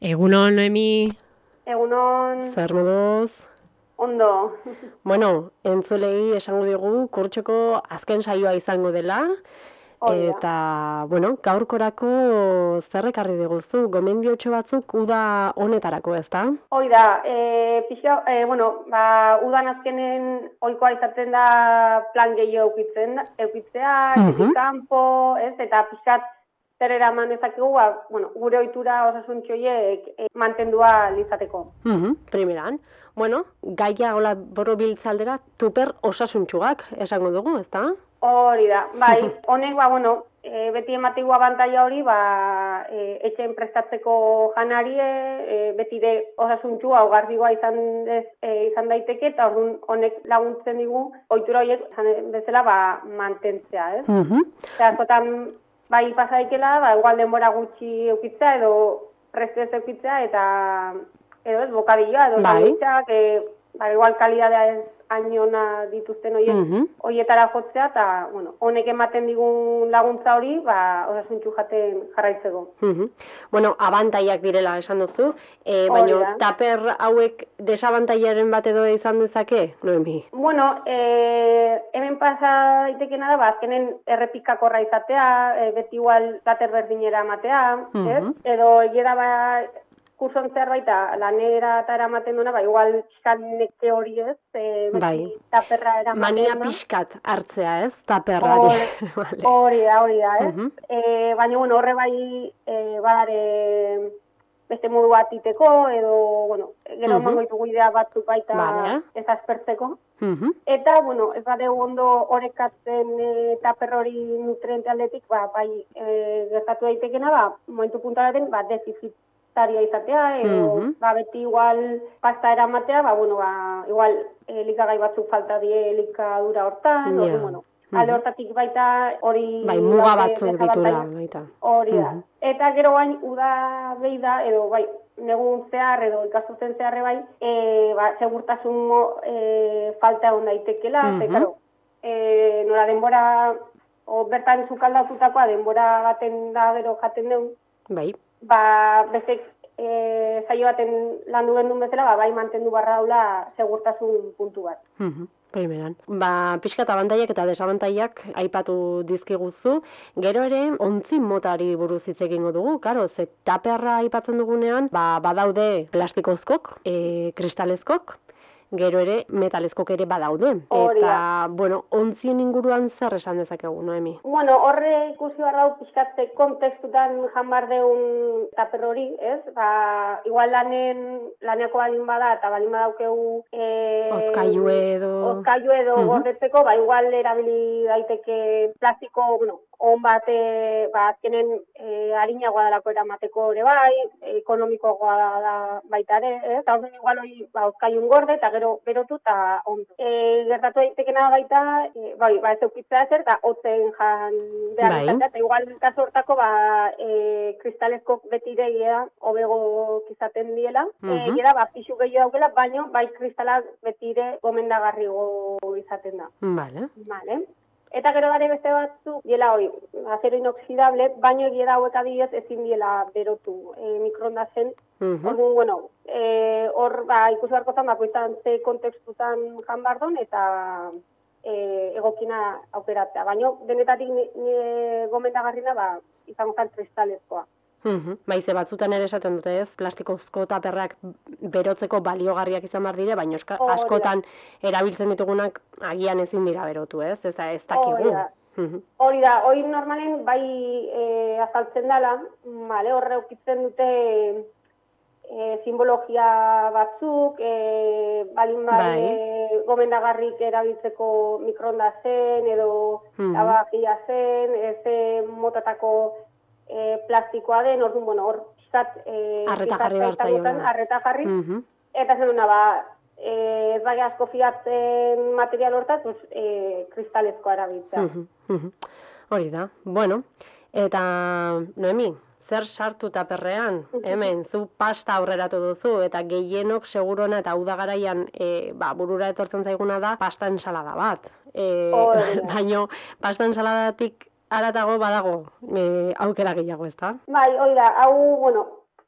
Egunon, Noemi, Egunon, zer moduz? ondo. Bueno, entzulei esango digu kurtsoko azken saioa izango dela, Hori da. eta, gaurkorako zer ekarri diguzu, gomendiotxo batzuk uda honetarako, ezta? Hori da, udan azkenen ohikoa izaten da plan gehiago eukitzea, etxetik kanpo, ez, eta pixkat zer eraman dezakegu, gure ohitura osasuntxo horiek mantendua izateko. Primeran, gaia hola borobiltze aldera tuper osasuntxuak esango dugu, ezta? Hori da, bai, honek, beti emategu abantaila hori, etxen prestatzeko janarie, beti de osasuntxua, ogarbigoa izan daiteke, eta honek laguntzen digu, ohitura horiek, bezala, mantentzea, ez? Eta, askotan, bai, pasadaikela, igual denbora gutxi eukitzea, edo prestez eukitzea, edo ez, bokadilloa, edo sandwichak, igual kalidadea ez hainona dituzten horietara jotzea, eta, honek ematen digun laguntza hori, osasuntxu jaten jarraitzeko. Abantaiak direla esan duzu, baina taper hauek desabantailaren bat edo izan dezake, Noemi? Hemen pasa daitekena da, azkenen errepikakorra izatea, beti igual taper berdinera ematea, edo egera kurson zerbait lanera eta eramaten duena, igual pixkaneke hori ez, beti taperra eramaten. Mania pixkat hartzea ez, taperrari. Hori da, ez? Baina, horre bai badare beste modu bat iteko, edo, gero emango ditugu idea batzuk baita ez aspertzeko. Eta, ez badeu ondo orekatzen taper hori nutriente aldetik, gertatu daitekena, momentu puntualaren, defizit izatea, edo beti igual pasta eramatea, igual elikagai batzuk falta die elikadura hortan, alde hortatik baita hori... muga batzuk ditula baita. Hori da. Eta gero bain, uda behi da, edo negun zehar, edo ikastutzen zeharre segurtasun falta egon daitekela, nola denbora, bertan zukaldatutakoa denbora baten da gero jaten deun, beste zailo baten landu gendun bezala, mantendu barra daula segurtasun puntu bat. Primeran. Pixkat abantaiak eta desabantaiak aipatu dizkiguzu, gero ere ontzi motari buruz hitz egingo dugu, karo, ze taperra aipatzen dugunean, badaude plastikozkok, kristalezkok, gero ere metalezkok ere badaude. Eta, ontzien inguruan zer esan dezakegu, Noemi? Horre ikusi behar dau pixkatze kontekstutan janbar deun taper hori, ez? Igual laneako balin bada, eta balin badaukegu... Ozkailu edo gordetzeko, igual erabili daiteke plastiko, on bat, azkenen harinagoa dalako eramateko ere ekonomikoagoa da baita ere, ez? Eta horren igual hori ozkailun gorde, eta gero berotu eta ondo. Gertatu daitekena baita, ez eukitzea zer, eta hotzen jan behar izatea, eta igual kaso hortako, kristalezko beti iregia, hobego izaten diela, pixu gehiago daukela, baina bai kristalak beti ire gomendagarrigo izaten da. Vale. Eta gero dare beste batzuk, diela hori, acero inoxidable, baino egiera hauek adibidez ezin diela berotu mikroondasen. Orduan, hor ikusi beharko zan, bakoitzan ze kontekstutan jan bardon, eta egokina aukeratzea. Baina denetatik gomendagarrina izango zen kristalezkoa. Ze batzutan ere esaten dute ez, plastikozko taperrak berotzeko baliogarriak izan behar dire, baina askotan erabiltzen ditugunak agian ezin dira berotu ez dakigu. Hori da, hori normalen bai azaltzen dela, horre eukitzen dute simbologia batzuk, balin gomendagarrik erabiltzeko mikroondasen edo tabakia zen, ez motatako plastikoa den, orduan, hor pizat arreta jarri bartzaio. Arreta jarri, eta zenuna, ez bai asko fiatzen material hortaz, kristalezkoa erabiltzea. Hori da, eta Noemi, zer sartu taperrean, hemen, zu pasta aurreratu duzu, eta gehienok segurona eta udagaraian burura etortzen zaiguna da pasta ensalada bat. Baina pasta ensaladatik haratago badago aukera gehiago, ezta? Bai, hori da, hau,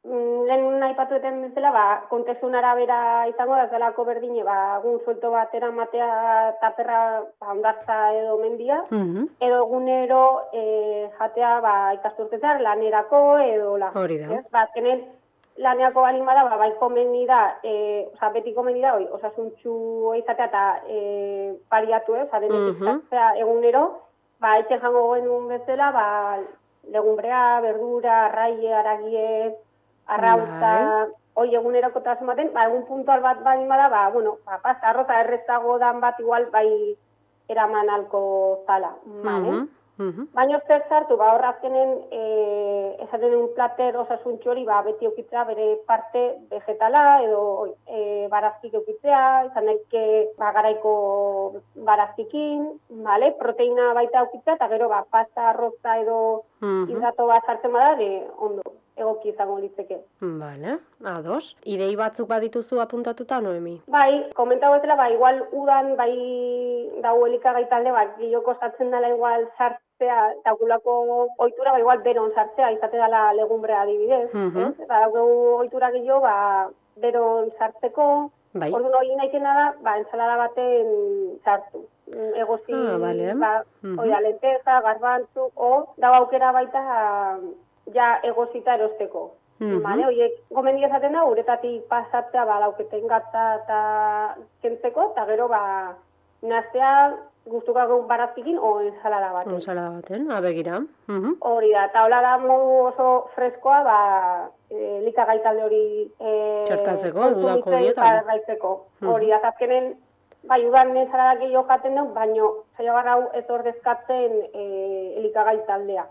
lehen aipatu eten bezala, kontestuan arabera izango da, zelako berdine, egun suelto bat eramatea taperra ondartza edo mendia, edo egunero jatea ikasturtetar lanerako edo la. Hori da. Azkenen lanerako balin bada, bai komeni da, beti komeni da, osasuntxu izatea eta pariatu, denetik izaztea egunero, etxe jango genuen bezala, legumbrea, verdura, arraie, aragie, arrauza, hoi egunerako tasmaten, egun puntual bat balin bada, pasta, arroza errezago dan bat igual eraman alko zala. Baina zer sartu, hor azkenen esaten un plater osasuntxu hori beti eukitzea bere parte vegetala edo barazkik eukitzea, izan daike garaiko barazkikin, proteina baita eukitzea, eta gero pasta, arroza edo hidrato bat sartzen bada, ondo, egoki izango litzeke. Vale, ados. Idei batzuk badituzu apuntatuta, Noemi? Bai, komentau bezala, igual udan, dago elikagai talde, gehiago kostatzen dela igual sartzea, daugulako ohitura, igual beron sartzea, izate dela legumbrea adibidez. Eta dago ohitura gehiago, beron sartzeko, orduan hori nahikena da, ensalada baten sartu. Egozi, lenteja, garbantzuk, dago aukera baita, ja egozita erosteko. Oiek, gomendia esaten da, uretatik pasatzea dauketen gatza eta kentzeko, eta gero naztea guztukako barazkikin o ensalada baten. Ensalada baten, begira. Hori da, eta hola da modu oso freskoa, likagai talde hori txertatzeko, udako dietan. Hori da, azkenen, udan ensalada gehiago jaten dut, baina zaila barra ez ordezkatzen elikagai taldea.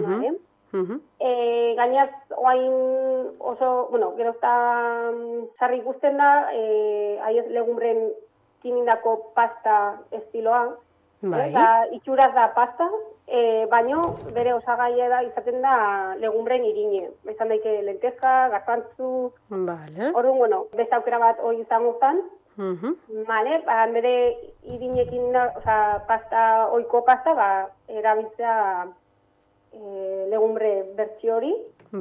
Gainaz, oain oso, gero eta sarri ikusten da, aiez legumbren kimindako pasta estiloa, itxuraz da pasta, baino bere osagaia da izaten da legumbren irine. Izan daike lentezka, garbantzuk, orduan, beste aukera bat hori izango zen, bere irinekin pasta, oiko pasta, erabiltzea legumbre bertsio hori.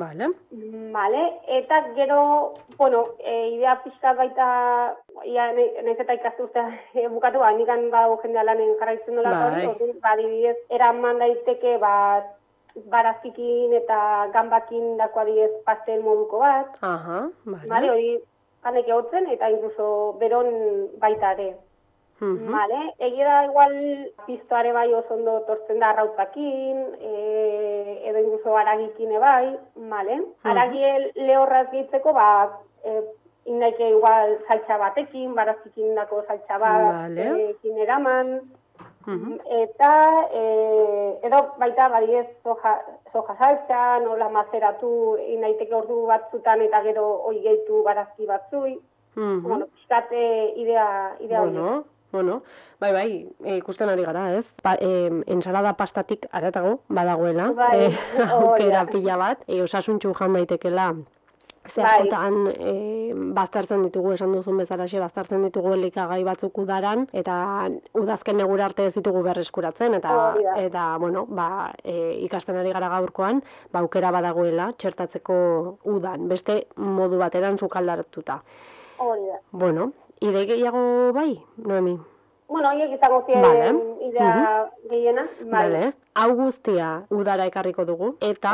Eta gero, idea pixkat baita, nahiz eta ikasturtea bukatu, nikan badago jendea lanen jarraitzen dola hori, adibidez, eraman daiteke barazkikin eta gambakin dako adibidez pastel moduko bat. Hori janek egotzen eta incluso beron baita ere. Egia da igual piztoare bai oso ondo tortzen da arrautzakin, edo incluso aragikin ebai, aragie lehorraz gehitzeko, indaike igual saltsa batekin, barazkikin dako saltsa batekin eraman, eta edo baita badiez soja saltsa, nola mazeratu indaiteke ordu batzutan eta gero hoi gehitu barazki batzui, pixkate idea hori. Ikusten ari gara, ez? Ensalada pastatik aratago badagoela, aukera pila bat, osasuntxu jan daitekela, ze askotan baztertzen ditugu, esan duzun bezalaxe, baztertzen ditugu elikagai batzuk udaran, eta udazken negura arte ez ditugu berreskuratzen, eta ikasten ari gara gaurkoan, aukera badagoela txertatzeko udan, beste modu bateran sukaldartuta. Hori da. Idei gehiago Noemi? Horiek izango ziren idea gehiena. Hau guztia udara ekarriko dugu, eta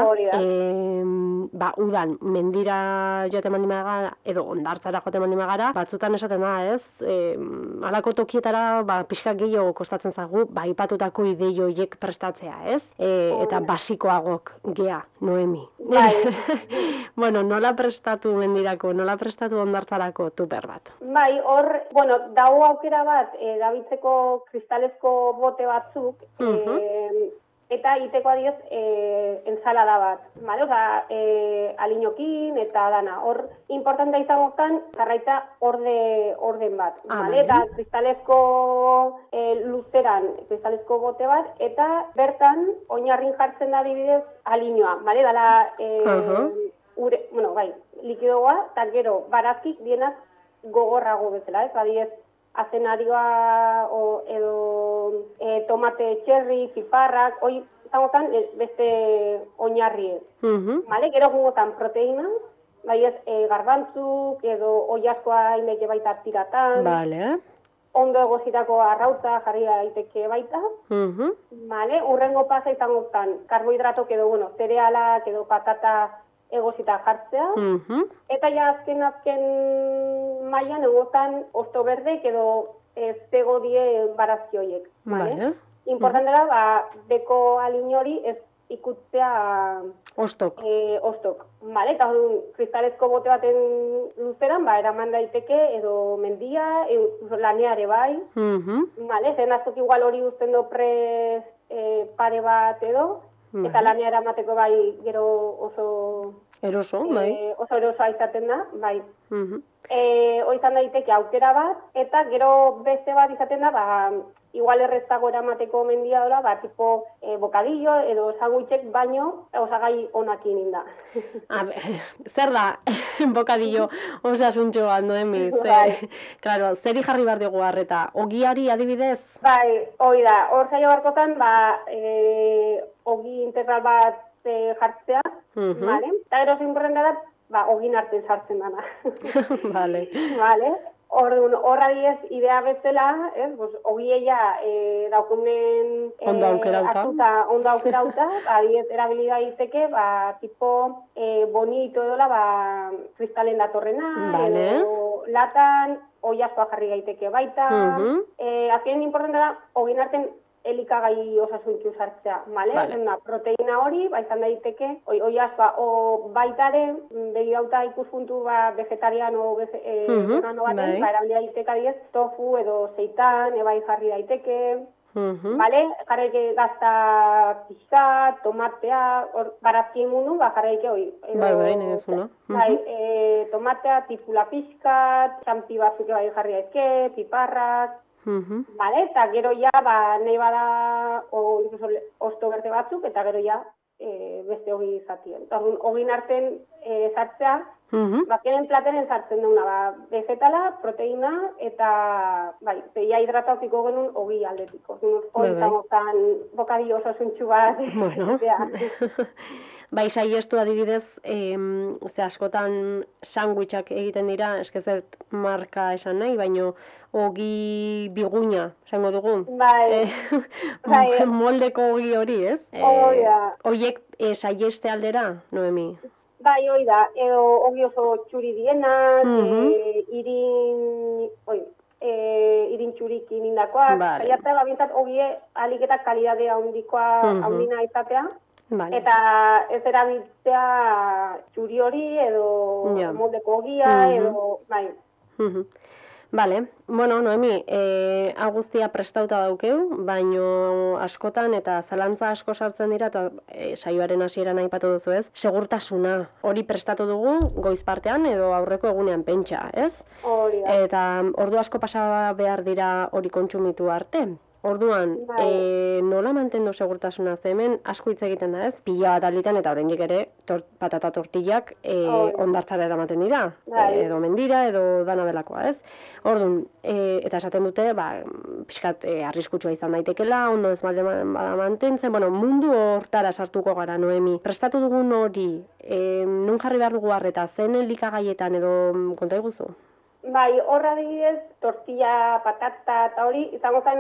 udan mendira joaten mandimagara, edo ondartzara joaten mandimagara, batzutan esaten da, ez? Halako tokietara pixka gehiago kostatzen zagu, ipatutako idei horiek prestatzea, ez? Eta basikoagok gea, Noemi. Nola prestatu mendirako, nola prestatu ondartzarako tuper bat? Dago aukera bat, dabitzeko kristalezko bote batzuk, eta iteko adioz ensalada bat, aliñokin eta dana. Hor, importantea izango zen, jarraitza orden bat, eta kristalezko luzeran, kristalezko bote bat, eta bertan, oinarrin jartzen da adibidez, aliñoa, dala, likidoa, eta gero, barazkik dienaz gogorrago bezala, ez, adibidez, azenarioa edo tomate txerri, piparrak, hoi zangotan beste oinarri ez. Gero gungotan proteina, bai ez, garbantzuk edo oiazkoa ineke baita tiratan. Vale. Ondo egozitako arrautza jarri daiteke baita. Vale, urrengo pasa izango zen, karbohidratok edo, bueno, zerealak edo patata egozita jartzea. Eta ja azken mailan egotan osto berdek edo zego die barazkioiek. Vale. Importante da, beko alin hori ez ikutzea ostok. Vale, eta kristalezko bote baten luzeran, eraman daiteke edo mendia, laneare bai. Vale, zen askok igual hori uzten do prez pare bat edo, eta laneara emateko bai gero oso eroso, bai. Oso erosoa izaten da, bai. Izan daiteke aukera bat, eta gero beste bat izaten da, igual erreztago eramateko mendia dola, tipo bokadillo edo sandwichek baino osagai onakin inda. Zer da bokadillo osasuntxo bat, Noemi? Claro, zeri jarri behar dugu harreta? Ogiari adibidez? Bai, hori da. Hor zailo barkotan, ogi integral bat jartzea, vale? Eta gero zinporrenda da, ogin arten sartzen dana. Vale. Vale. Horra diez, idea bezala, ogieia daukunen ondo aukerauta, diez erabili daiteke, tipo bonito edola, kristalen datorrena, edo latan, oiazkoa jarri daiteke baita. Azken importante da, ogin arten elikagai osasuntxu sartzea, bale? Proteina hori, izan daiteke, oiazkoa, baitare, begirauta ikuspuntu vegetariano vegano baten, erabili daiteke adiez, tofu edo seitan, ebai jarri daiteke, bale? Jarraike gazta pixka, tomatea, barazkin mundu, jarraike hori. Bai, negezuna. Tomatea, tipula pixka, txampi batzuk ebai jarri daiteke, piparrak, vale, eta gero ja, nahi bada osto berde batzuk, eta gero ja beste hogi izatien. Hogin arten sartzea, keren plateren sartzen duguna, vegetala, proteina, eta ja hidratauziko genuen hogi aldetiko. Hori zangotan bokadillo osasuntxu bat. Bueno. Bai, saiestu adibidez, askotan sandwichak egiten dira, eskezet marka esan nahi, baino ogi biguña, esango dugu. Bai. Moldeko ogi hori, ez? Oiek saieste aldera, Noemi? Bai, hoi da, edo ogi oso txuri dienak, irin txurikin indakoak, saiatzea bintzat ogie aliketak kalidadea handina izatea, eta ez erabiltzea txuri hori, edo moldeko ogia, edo, bai. Bale, bueno, Noemi, guztia prestauta daukeu, baino askotan eta zalantza asko sartzen dira, eta saioaren hasieran aipatu duzu ez, segurtasuna hori prestatu dugu goiz partean edo aurreko egunean pentsa, ez? Hori da. Eta ordu asko pasa behar dira hori kontsumitu arte. Orduan, nola mantendu segurtasuna? Ze hemen asko hitz egiten da, ez? Pila bat alditan eta oraindik ere patata tortillak hondartzara eramaten dira, edo mendira, edo dana belakoa, ez? Orduan, eta esaten dute, pixkat arriskutsua izan daitekela, ondo ez malde mantentzen, mundu hortara sartuko gara, Noemi. Prestatu dugun hori, nun jarri behar dugu harreta, zen elikagaietan edo konta iguzu? Bai, horra dibidez, tortilla, patata eta hori, izango zen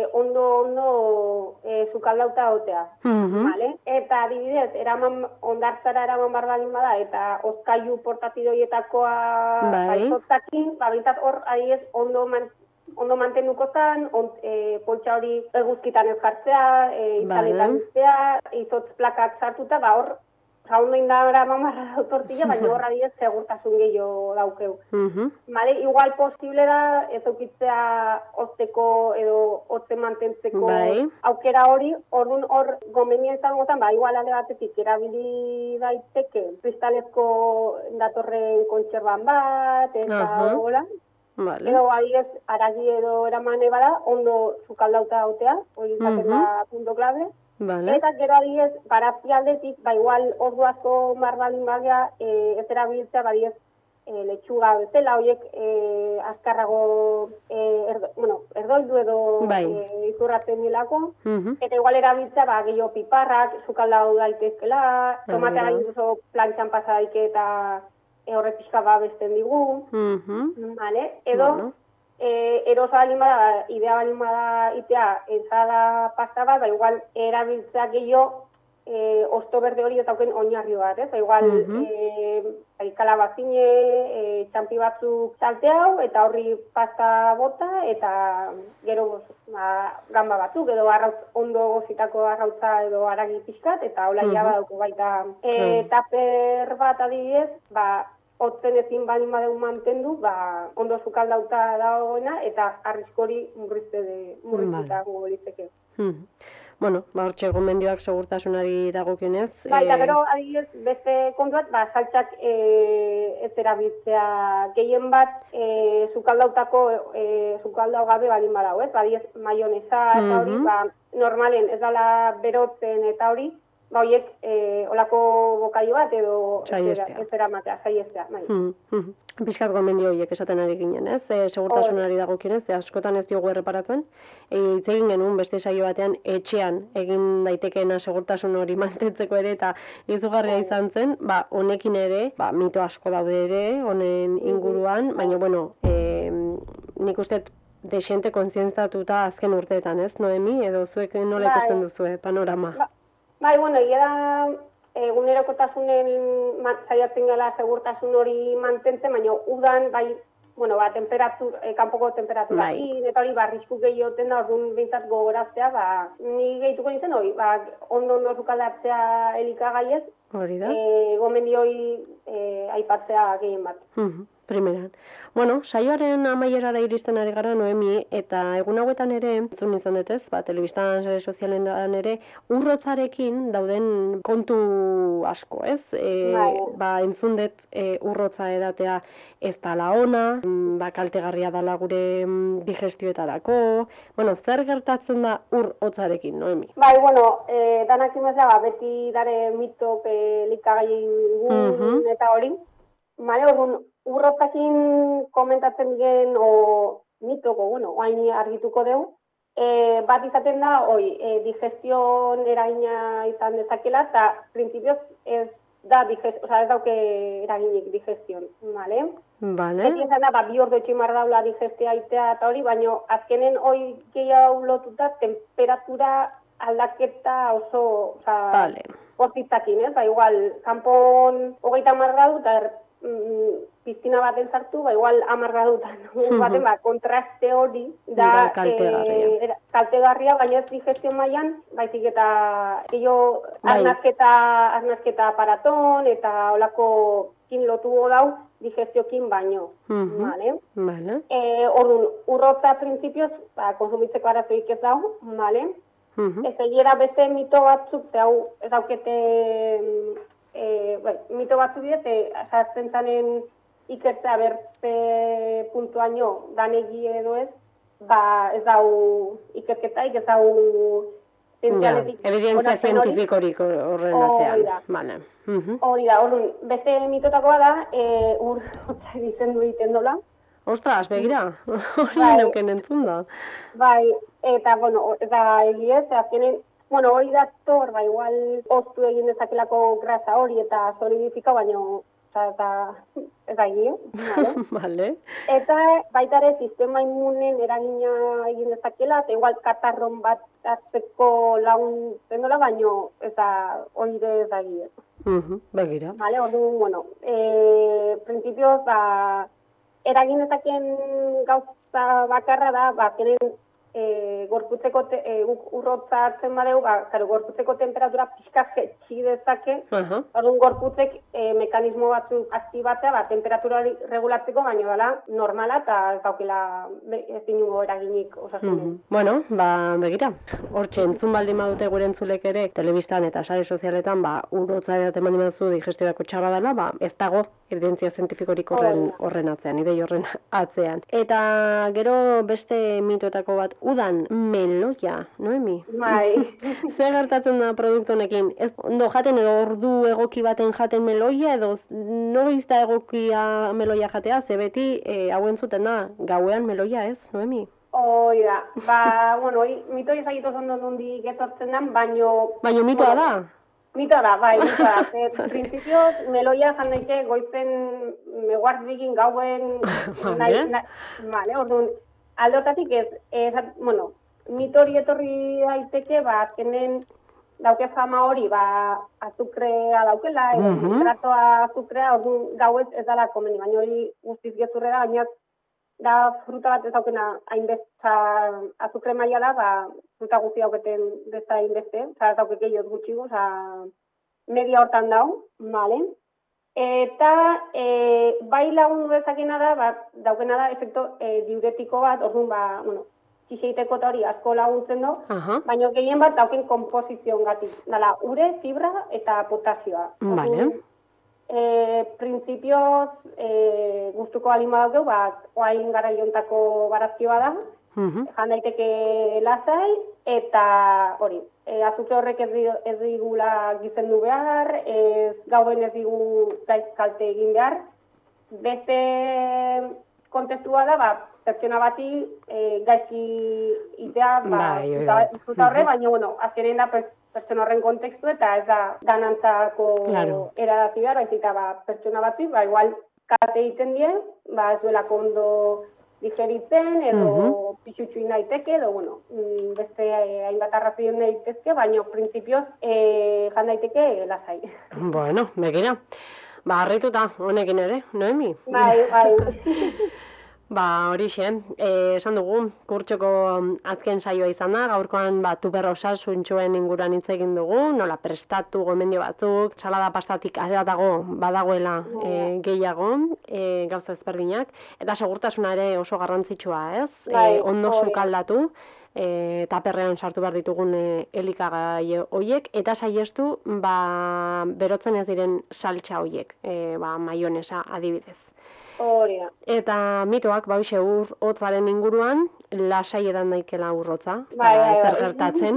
ondo zukaldauta otea. Eta dibidez, ondartzara eraman bardalin bada, eta oskailu portatidoietakoa baizotzakin, bintzat hor adibidez ondo mantenuko zen, poltsa hori eguzkitan ez jartzea, izaletan iztea, izotz plakak sartuta, hor ondo indara mamarra tortilla, baina horra diez segurtasun gehiago daukeu. Igual posible da ez aukitzea ozteko edo otze mantentzeko aukera hori, orduan hor gomenia izango zen, igual alde batetik erabili daiteke kristalezko datorren kontserban bat, eta hola. Edo adibidez, aragi edo eramane bada, ondo zukaldauta otea, hori izaten da punto clave. Eta gero adibidez, barazki aldetik, igual ordu asko marbalin bagia, ez erabiltzea, adibidez, letxuga bezala, horiek azkarrago erdoldu edo izurratzen nilako, eta igual erabiltzea, gehiago piparrak, zukaldau daitezkela, tomatea oso plantxan pasa daike eta horrek pixka babesten digu, vale? Edo, Bueno. erosa balin bada, idea balin bada itea, enzada pasta bat, igual erabiltzea gehiago, osto berde hori eta auken oinarri bat, ez? Igual, kalabazine, txampi batzuk salte hau, eta horri pasta bota, eta gero gamba batzuk, edo ondo gozitako arrautza edo aragi pixkat, eta hola badauko baita. Taper bat adibidez, hotzen ezin balin badeu mantendu, ondo sukaldauta dagoena, eta arriskori murriztuta gogolizeke. Bueno, hortxe gomendioak segurtasunari dagokionez. Eta gero, adibidez, beste kontu bat, saltsak ez erabiltzea gehien bat, sukaldau gabe balin badau, ez? Adibidez, maionesa eta hori, normalen ez dala berotzen eta hori, horiek olako bokaio bat edo ez eramatea, saiestea. Piskat gomendio horiek esaten ari ginen, ez? Segurtasunari dagokionez, askotan ez diogu erreparatzen. Hitz egin genuen beste saio batean etxean egin daitekeena segurtasun hori mantentzeko ere eta izugarria izan zen, honekin ere, mito asko daude ere, honen inguruan, baina, bueno, nik uste desiente kontzientziatuta azken urteetan, ez, Noemi? Edo zuek nola ikusten duzue, panorama? Bueno, da egunerokotasunen saiatzen gela segurtasun hori mantentzen, baina udan, kanpoko temperatura eta hori arrisku gehioten da, orduan behintzat gogoraztea, ni gehituko nintzen hori, ondo sukaldatzea elikagaiez, gomendioi aipatzea gehien bat. Primeran. Bueno, saioaren amaierara iristen ari gara, Noemi, eta egun hauetan ere, entzun izan detez, telebistan, sare sozialetan ere, urrotzarekin dauden kontu asko, ez? Entzun dut urrotza edatea ez dala ona, kaltegarria dala gure digestioetarako. Bueno, zer gertatzen da urrotzarekin, Noemi? Danak imezea, beti dare mitok likagaien eta hori. Urrotzakin komentatzen diren mitoko, oain argituko dugu, bat izaten da, digestion eragina izan dezakela, eta prinsipioz ez dauke eraginik digestion, bale? Ez izan da, 2 ordu etximar daula digestia itea eta hori, baina azkenen hori gehiago lotuta temperatura aldaketa oso portitzakin, ez? Igual, kanpon 30 gradu eta piztina baten sartu, igual 10 gradutan baten, kontraste hori da kaltegarria, baina ez digestio mailan, baizik eta arnazketa aparaton eta olako kin lotu dau digestiokin baino. Orduan, urrotza prinsipioz, konsumitzeko arazoik ez dago, ez egiera beste mito batzuk, ez daukete mito batzu bidez, sartzen zanen ikertzea bertze puntuaino danegi edo ez, ez dau ikerketaik, ez dau evidentzia zientifikorik horren atzean. Hori da, beste mitotakoa da, urrotza izendu egiten dola. Ostras, begira, hori neuken entzun da. Eta, egiez, azkenen, hori dator, igual oztu egin dezakelako grasa hori eta solidifika, baina ez da egin. Eta baita ere sistema immunen eragina egin dezakela, eta igual katarron bat hartzeko lagun zendola, baina ez da hori ez da egin. Begira. Orduan, prinsipioz, eragin dezaken gauza bakarra da, gorputzeko urrotza hartzen badeu, gorputzeko temperatura pixka jetxi dezake, orduan gorputzek mekanismo batzuk aktibatzea, temperatura regulatzeko, baina dela normala eta ez daukela ez dinungo eraginik osasunen. Begira, hortxe entzun baldin badute gure entzulek ere, telebistan eta sare sozialetan, urrotza edaten baldin baduzu digestiorako txarra dela, ez dago evidentzia zientifikorik horren atzean, idei horren atzean. Eta gero beste mitoetako bat, udan meloia, Noemi? Zer gertatzen da produktu honekin? Ondo jaten edo ordu egoki baten jaten meloia edo noiz da egokia meloia jatea? Ze beti hau entzuten da, gauean meloia ez, Noemi? Hoi da, mitoi ezagitu zondo nondik etortzen den, baino... Baino mitoa da? Mito da, bai, mito da. Principioz, meloia zan daite goizen meguardikin gauen vale, orduan, aldotatik bueno, mito hori etorri daiteke, azkenen dauke fama hori, azukrea daukela, nitratoa azukrea, orduan gauez ez dala komeni, baina hori guztiz gezurrera, baina da fruta bat ez daukena hainbesta azukre maila da, fruta guzti dauketen besta hainbeste, ez dauke gehiot gutxigo, media hortan dau, vale? Eta bai lagundu dezakena da, daukena da efekto diuretiko bat, orduan, bueno, txixeiteko eta hori asko laguntzen du, baina gehien bat dauken komposizioan gatik. Dala, ure, fibra eta potasioa. Vale. Principioz gustuko balima daukeu, oain gara iontako barazkioa da, jan daiteke lasai, eta hori, azukre horrek ez digula gizendu behar, gauen ez digu kalte egin behar, beste kontestua da, pertsona bati gaizki itea, fruta horre, baina, bueno, azkenen da pertsona horren kontekstu eta ez da danantzako eradazi behar, baizita pertsona bati, igual kate egiten die, ez duelako ondo digeritzen, edo pixutxuin daiteke, edo, bueno, beste hainbat arrazion daitezke, baina prinsipioz jan daiteke lasai. Bueno, begira. Harrituta, honekin ere, Noemi? Bai. Horixe, esan dugu, kurtsoko azken saioa izan da, gaurkoan tuper osasuntxuen inguruan hitz egin dugu, nola prestatu gomendio batzuk, salada pastatik aratago badagoela gehiago, gauza ezberdinak, eta segurtasuna ere oso garrantzitsua, ez? Ondo sukaldatu, taperrean sartu behar ditugun elikagai horiek, eta saiestu berotzen ez diren saltsa horiek, maionesa adibidez. Horia. Eta mitoak, bauxe hotzaren inguruan, lasai edan daikela urrotza, ez zer gertatzen.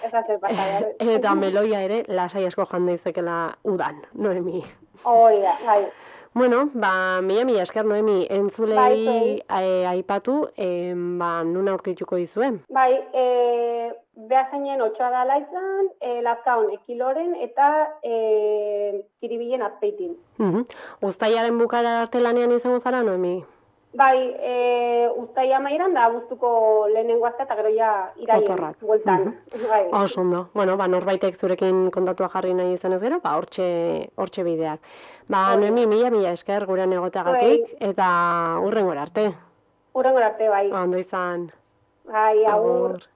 Eta meloia ere, lasai asko jan daizekela udan, Noemi. Horia, bai. Bueno, mila esker, Noemi, entzulei aipatu, nun aurkituko dizue? Bai, behazeinen 8 dala izan, lazkaon ekiloren eta kiribilen azpeitin. Uztailaren bukara arte lanean izango zara, Noemi? Bai, uztaila mairan da guztuko lehenengo azte eta gero ja iraien bueltan. Oso ondo. Bueno, norbaitek zurekin kontatua jarri nahi izan ez gero, hortxe bideak. Noemi, mila esker gurean egoteagatik eta hurrengora arte. Hurrengora arte, bai. Ondo izan. Bai, agur.